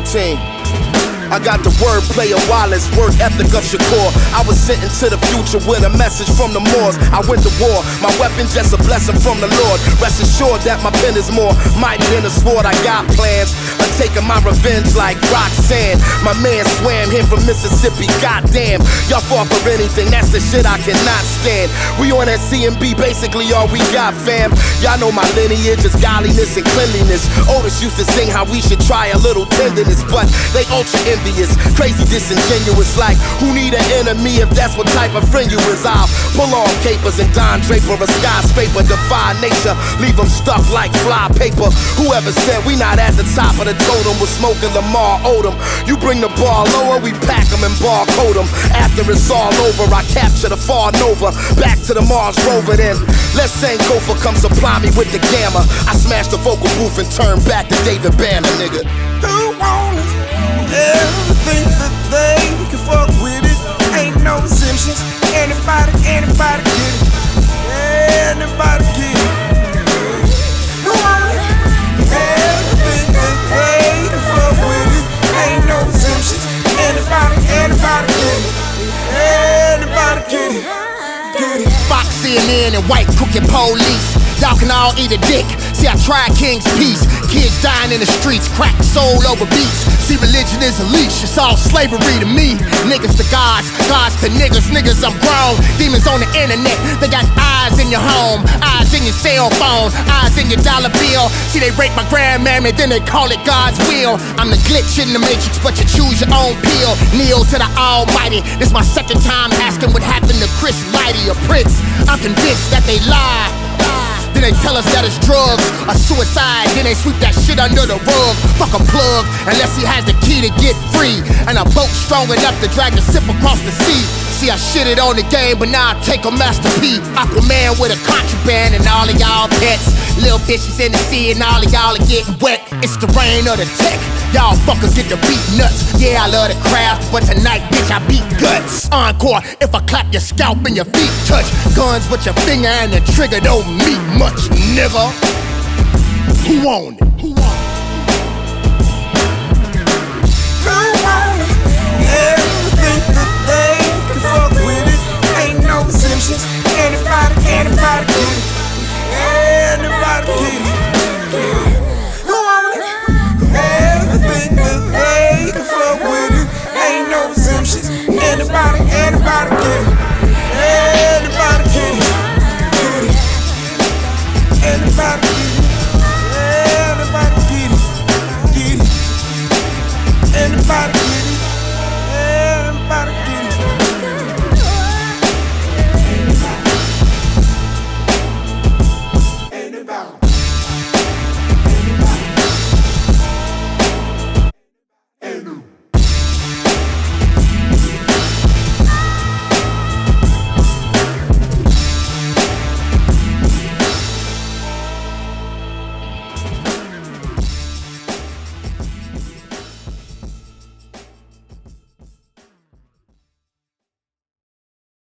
team. I got the wordplay of Wallace, work ethic of Shakur. I was sent into the future with a message from the Moors. I went to war, my weapon just a blessing from the Lord. Rest assured that my pen is more mighty than a sword. I got plans of taking my revenge like Roxanne. My man swam here from Mississippi, goddamn. Y'all fought for anything, that's the shit I cannot stand. We on that CMB, basically all we got, fam. Y'all know my lineage is godliness and cleanliness. Otis used to sing how we should try a little tenderness, but they ultra envious, crazy disingenuous, like who need an enemy if that's what type of friend you is. I'll pull on capers and Don Draper a skyscraper, defy nature, leave them stuck like fly paper. Whoever said we not at the top of the totem, we're smoking Lamar Odom. You bring the bar lower, we pack them and barcode them. After it's all over, I capture the far Nova, back to the Mars rover. Then let's Sankofa come supply me with the gamma. I smash the vocal booth and turn back to David Banner, nigga. Who want it? Everything that they can fuck with it. Ain't no exemptions. Anybody get it. Anybody get it. Who want it? Everything that they can fuck with it. Ain't no exemptions. Anybody get it. Anybody get it. Get it. Fox, CNN, and white cooking police. Y'all can all eat a dick. See, I tried King's Peace. Kids dying in the streets, crack soul over beats. See, religion is a leash, it's all slavery to me. Niggas to gods, gods to niggas, niggas I'm grown. Demons on the internet, they got eyes in your home, eyes in your cell phone, eyes in your dollar bill. See, they rape my grandmammy, then they call it God's will. I'm the glitch in the matrix, but you choose your own pill. Kneel to the almighty, this my second time asking what happened to Chris Lighty or Prince. I'm convinced that they lie. Then they tell us that it's drugs or suicide. Then they sweep that shit under the rug. Fuck a plug, unless he has the key to get free. And a boat strong enough to drag the ship across the sea. See, I shitted on the game, but now I take a Master P. Aquaman with a contraband and all of y'all pets. Little fishes in the sea and all of y'all are getting wet. It's the rain of the tech. Y'all fuckers get to beat nuts. Yeah, I love the craft, but tonight, bitch, I beat guts. Encore, if I clap your scalp and your feet touch. Guns with your finger and the trigger don't mean much, nigga. Who want it? Who want it? Who want it? Everything that they can fuck with it. Ain't no exemptions. Anybody get it.